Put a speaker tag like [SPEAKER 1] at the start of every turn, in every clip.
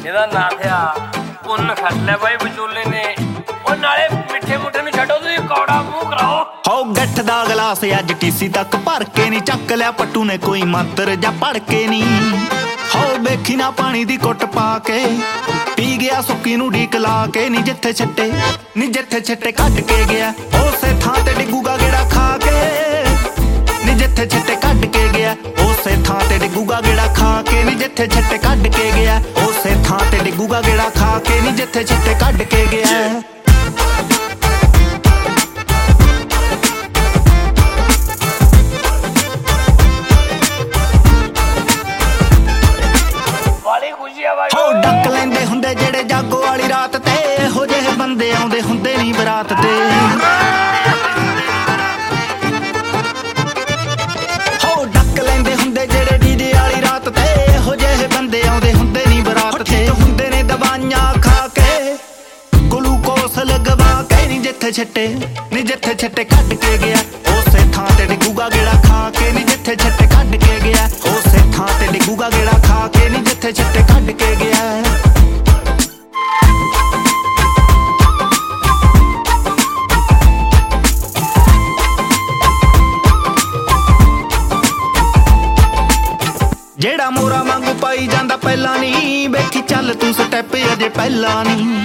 [SPEAKER 1] ਇਹਦਾ ਨਾਂ ਥਿਆ ਪੁੰਨ ਖੱਟ ਲਿਆ ਬਾਈ ਵਿਚੋਲੇ ਨੇ। ਉਹ ਨਾਲੇ ਮਿੱਠੇ ਮੁੱਠੇ ਨੂੰ ਛੱਡੋ, ਤੁਸੀਂ ਕੌੜਾ ਮੂੰਹ ਕਰਾਓ।
[SPEAKER 2] ਹੋ ਗੱਠ ਦਾ ਗਲਾਸ ਅੱਜ ਟੀਸੀ ਤੱਕ ਭਰ ਕੇ ਨੀ ਚੱਕ ਲਿਆ ਪੱਟੂ ਨੇ ਕੋਈ ਮੰਤਰ ਜਾਂ ਪੜ ਕੇ ਨੀ। ਹੋ ਵੇਖੀ ਨਾ ਪਾਣੀ ਦੀ ਕੁੱਟ ਪਾ ਕੇ ਪੀ ਗਿਆ ਸੁੱਕੀ ਨੂੰ ਢੀਕ ਲਾ ਕੇ ਨੀ ਜਿੱਥੇ ਛੱਟੇ ਕੱਢ ਕੇ ਗਿਆ ਉਸੇ ਥਾਂ ਤੇ ਡਿੱਗੂਗਾ ਗੇੜਾ ਖਾ ਕੇ ਨੀ ਜਿੱਥੇ ਛੱਟੇ ਕੱਢ ਕੇ ਗਿਆ ਉਸੇ ਥਾਂ ਤੇ ਡਿੱਗੂਗਾ ਗੇੜਾ ਖਾ ਕੇ ਨੀ ਜਿੱਥੇ ਛੱਟੇ ਕੱਢ ਕੇ ਗਿਆ ਉਸੇ ਥਾਂ ਤੇ ਡਿੱਗੂਗਾ ਗੇੜਾ ਖਾ ਕੇ ਨੀ ਜਿੱਥੇ ਛੱਟੇ ਕੱਢ ਕੇ ਗਿਆ। ਹੋ ਡੱਕ ਲੈਂਦੇ ਹੁੰਦੇ ਜਿਹੜੇ ਜਾਗੋ ਵਾਲੀ ਰਾਤ ਤੇ, ਇਹੋ ਜਿਹੇ ਬੰਦੇ ਆਉਂਦੇ ਹੁੰਦੇ ਨੀ ਬਰਾਤ ਤੇ। ਹੋ ਡੱਕ ਲੈਂਦੇ ਹੁੰਦੇ ਜਿਹੜੇ ਡੀਜੇ ਵਾਲੀ ਰਾਤ ਤੇ, ਇਹੋ ਜਿਹੇ ਬੰਦੇ ਆਉਂਦੇ ਹੁੰਦੇ ਨੀ ਬਰਾਤ ਤੇ। ਹੁੰਦੇ ਨੇ ਦਵਾਈਆਂ ਖਾ ਕੇ ਗਲੂਕੋਸ ਲਗਵਾ ਕੇ ਨੀ ਜਿੱਥੇ ਛੱਟੇ ਕੱਢ ਕੇ ਗਿਆ ਉਸੇ ਥਾਂ ਤੇ ਡਿੱਗੂਗਾ ਗੇੜਾ ਖਾ ਕੇ ਨੀ ਜਿੱਥੇ ਛੱਟੇ ਕੱਢ ਕੇ ਗਿਆ ਉਸੇ ਥਾਂ ਤੇ ਡਿੱਗੂਗਾ ਗੇੜਾ ਖਾ ਕੇ ਨੀ ਜਿੱਥੇ ਛੱਟੇ ਕੱਢ ਕੇ ਗਿਆ। ਜਿਹੜਾ ਮੋਰਾ ਵਾਂਗੂ ਪਾਈ ਜਾਂਦਾ ਪਹਿਲਾਂ ਨੀ, ਵੇਖੀ ਚੱਲ ਤੂੰ ਸਟੈਪ ਅਜੇ ਪਹਿਲਾਂ ਨੀ।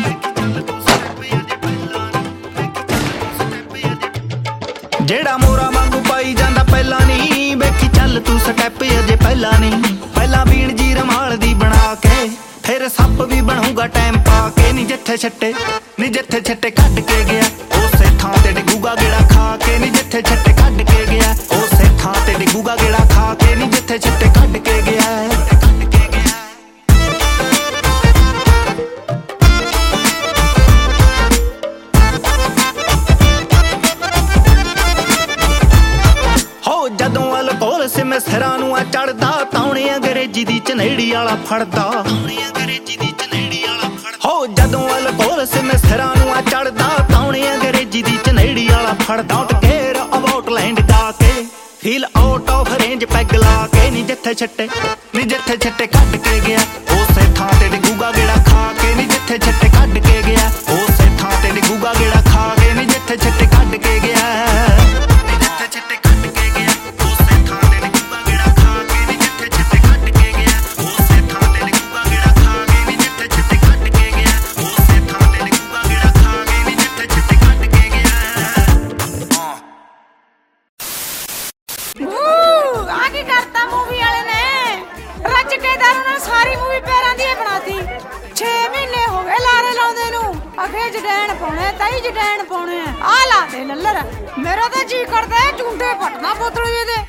[SPEAKER 2] ਜਿਹੜਾ ਮੋਰਾ ਵਾਂਗੂ ਪਾਈ ਜਾਂਦਾ ਪਹਿਲਾਂ ਨੀ, ਵੇਖੀ ਚੱਲ ਤੂੰ ਸਟੈਪ ਅਜੇ ਪਹਿਲਾਂ ਨੀ। ਪਹਿਲਾਂ ਬੀਣ ਜੀ ਰਮਾਲ ਦੀ ਬਣਾ ਕੇ ਫਿਰ ਸੱਪ ਵੀ ਬਣੂਗਾ ਟਾਈਮ ਪਾ ਕੇ ਨੀ ਜਿੱਥੇ ਛੱਟੇ ਕੱਢ ਕੇ ਗਿਆ ਉਸੇ ਥਾਂ ਤੇ ਡਿੱਗੂਗਾ ਗੇੜਾ ਖਾ ਕੇ ਨੀ ਜਿੱਥੇ ਛੱਟੇ ਕੱਢ ਕੇ ਗਿਆ ਉਸੇ ਥਾਂ ਤੇ ਡਿੱਗੂਗਾ ਗੇੜਾ ਖਾ ਕੇ ਨੀ ਜਿੱਥੇ ਛੱਟੇ ਕੱਢ ਕੇ ਗਿਆ। ਜਦੋਂ ਅਲਕੋਹਲ ਸਿਮ ਸਿਰਾਂ ਨੂੰ ਆ ਚੜਦਾ ਤਾਉਣੇ ਅੰਗਰੇਜ਼ੀ ਦੀ ਚਨੇੜੀ ਵਾਲਾ ਫੜਦਾ। ਹੋ ਜਦੋਂ ਅਲਕੋਹਲ ਸਿਮ ਸਿਰਾਂ ਨੂੰ ਆ ਚੜਦਾ ਤਾਉਣੇ ਅੰਗਰੇਜ਼ੀ ਦੀ ਚਨੇੜੀ ਵਾਲਾ ਫੜਦਾ। ਡੋਂਟ ਕੇਅਰ ਅਬਾਊਟ ਲੈਂਡ ਗਾ ਕੇ feel out of range peg ਲਾ ਕੇ ਨੀ ਜਿੱਥੇ ਛੱਟੇ ਕੱਢ ਕੇ ਗਿਆ ਉਸੇ ਥਾਂ ਤੇ ਡਿੱਗੂਗਾ ਗੇੜਾ ਖਾ ਕੇ ਨੀ ਜਿੱਥੇ ਛੱਟੇ ਕੱਢ ਕੇ ਗਿਆ ਉਸੇ ਥਾਂ ਤੇ ਡਿੱਗੂਗਾ ਗੇੜਾ ਖਾ ਕੇ ਨੀ ਜਿੱਥੇ ਛੱਟੇ ਕੱਢ ਕੇ ਗਿਆ।
[SPEAKER 3] ਜਡੈਣ ਪਾਉਣੇ ਤਾਈ ਜਡੈਣ ਪਾਉਣੇ ਆ ਲਾ ਦੇ ਲੱਲਰ ਮੇਰਾ ਤਾਂ ਜੀ ਕਰਦਾ ਝੁੰਡੇ ਪਟਨਾ ਬੋਤਲ ਜਿਹਦੇ